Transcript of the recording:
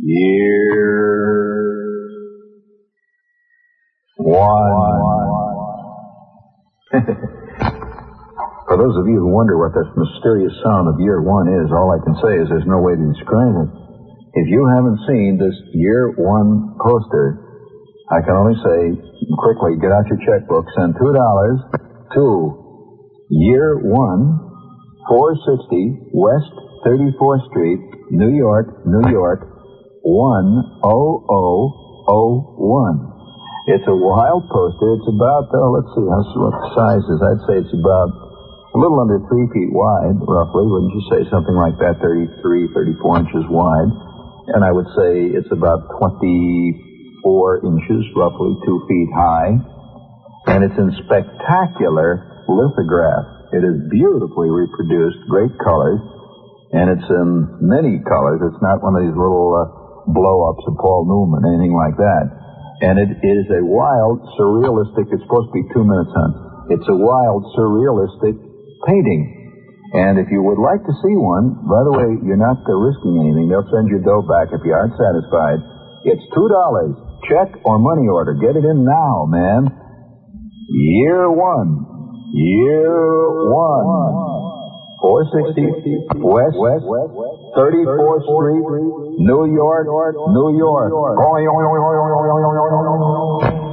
Year one. For those of you who wonder what that mysterious sound of year one is, all I can say is there's no way to describe it. If you haven't seen this year one poster, I can only say, quickly, get out your checkbook, send $2 to Year 1, 460 West 34th Street, New York, 10001. It's a wild poster. It's about, let's see what the size is. I'd say it's about a little under 3 feet wide, roughly. Wouldn't you say something like that, 34 inches wide? And I would say it's about 24 inches, roughly 2 feet high. And it's in spectacular lithograph. It is beautifully reproduced, great colors, and it's in many colors. It's not one of these little blow-ups of Paul Newman, anything like that. And it is a wild, surrealistic, it's supposed to be 2 minutes, hon. It's a wild, surrealistic painting. And if you would like to see one, by the way, you're not risking anything. They'll send your dough back if you aren't satisfied. It's $2. Check or money order. Get it in now, man. Year one. 460 West 34th Street, New York.